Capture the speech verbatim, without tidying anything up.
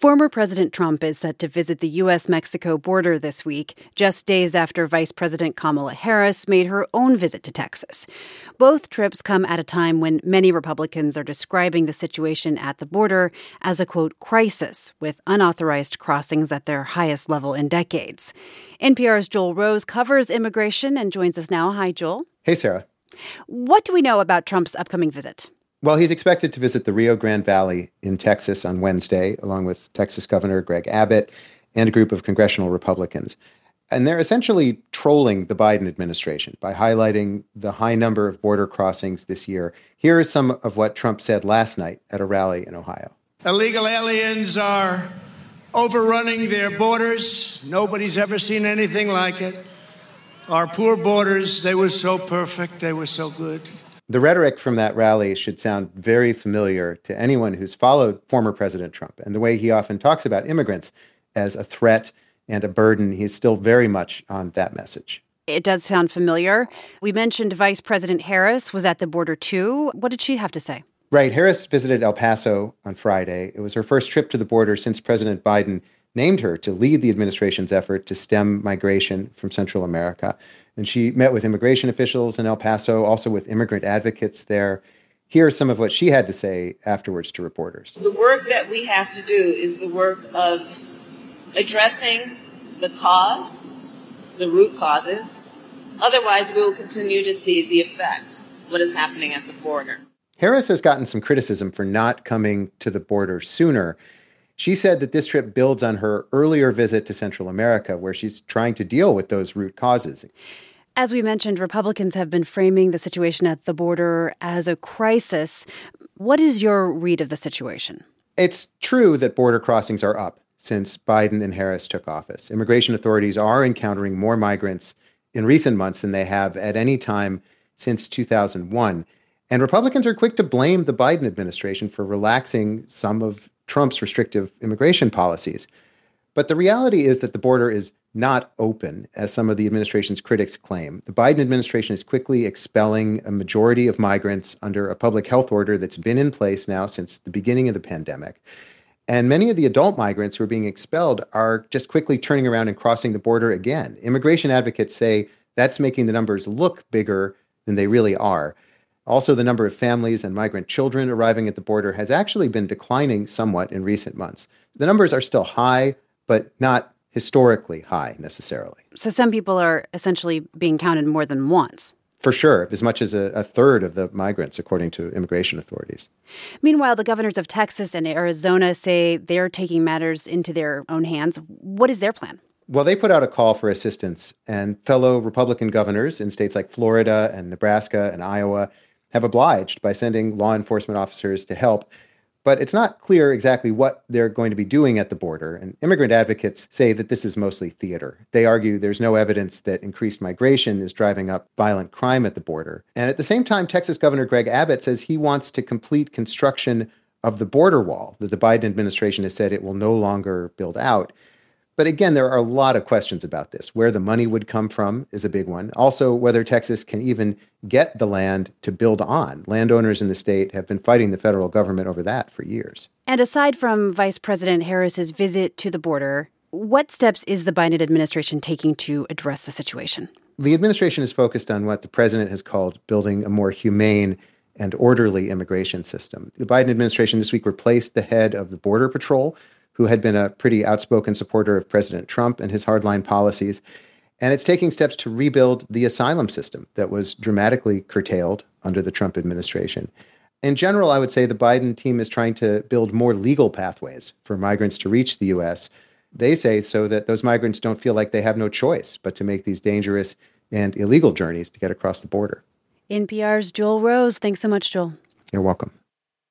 Former President Trump is set to visit the U S Mexico border this week, just days after Vice President Kamala Harris made her own visit to Texas. Both trips come at a time when many Republicans are describing the situation at the border as a, quote, crisis, with unauthorized crossings at their highest level in decades. N P R's Joel Rose covers immigration and joins us now. Hi, Joel. Hey, Sarah. What do we know about Trump's upcoming visit? Well, he's expected to visit the Rio Grande Valley in Texas on Wednesday, along with Texas Governor Greg Abbott and a group of congressional Republicans. And they're essentially trolling the Biden administration by highlighting the high number of border crossings this year. Here is some of what Trump said last night at a rally in Ohio. Illegal aliens are overrunning their borders. Nobody's ever seen anything like it. Our poor borders, they were so perfect. They were so good. The rhetoric from that rally should sound very familiar to anyone who's followed former President Trump, and the way he often talks about immigrants as a threat and a burden. He's still very much on that message. It does sound familiar. We mentioned Vice President Harris was at the border too. What did she have to say? Right. Harris visited El Paso on Friday. It was her first trip to the border since President Biden named her to lead the administration's effort to stem migration from Central America. And she met with immigration officials in El Paso, also with immigrant advocates there. Here's some of what she had to say afterwards to reporters. The work that we have to do is the work of addressing the cause, the root causes. Otherwise, we will continue to see the effect, what is happening at the border. Harris has gotten some criticism for not coming to the border sooner. She said that this trip builds on her earlier visit to Central America, where she's trying to deal with those root causes. As we mentioned, Republicans have been framing the situation at the border as a crisis. What is your read of the situation? It's true that border crossings are up since Biden and Harris took office. Immigration authorities are encountering more migrants in recent months than they have at any time since two thousand one. And Republicans are quick to blame the Biden administration for relaxing some of Trump's restrictive immigration policies. But the reality is that the border is not open, as some of the administration's critics claim. The Biden administration is quickly expelling a majority of migrants under a public health order that's been in place now since the beginning of the pandemic. And many of the adult migrants who are being expelled are just quickly turning around and crossing the border again. Immigration advocates say that's making the numbers look bigger than they really are. Also, the number of families and migrant children arriving at the border has actually been declining somewhat in recent months. The numbers are still high, but not historically high necessarily. So some people are essentially being counted more than once. For sure, as much as a, a third of the migrants, according to immigration authorities. Meanwhile, the governors of Texas and Arizona say they're taking matters into their own hands. What is their plan? Well, they put out a call for assistance, and fellow Republican governors in states like Florida and Nebraska and Iowa have obliged by sending law enforcement officers to help. But it's not clear exactly what they're going to be doing at the border. And immigrant advocates say that this is mostly theater. They argue there's no evidence that increased migration is driving up violent crime at the border. And at the same time, Texas Governor Greg Abbott says he wants to complete construction of the border wall that the Biden administration has said it will no longer build out. But again, there are a lot of questions about this. Where the money would come from is a big one. Also, whether Texas can even get the land to build on. Landowners in the state have been fighting the federal government over that for years. And aside from Vice President Harris's visit to the border, what steps is the Biden administration taking to address the situation? The administration is focused on what the president has called building a more humane and orderly immigration system. The Biden administration this week replaced the head of the Border Patrol, who had been a pretty outspoken supporter of President Trump and his hardline policies. And it's taking steps to rebuild the asylum system that was dramatically curtailed under the Trump administration. In general, I would say the Biden team is trying to build more legal pathways for migrants to reach the U S. They say so that those migrants don't feel like they have no choice but to make these dangerous and illegal journeys to get across the border. N P R's Joel Rose. Thanks so much, Joel. You're welcome.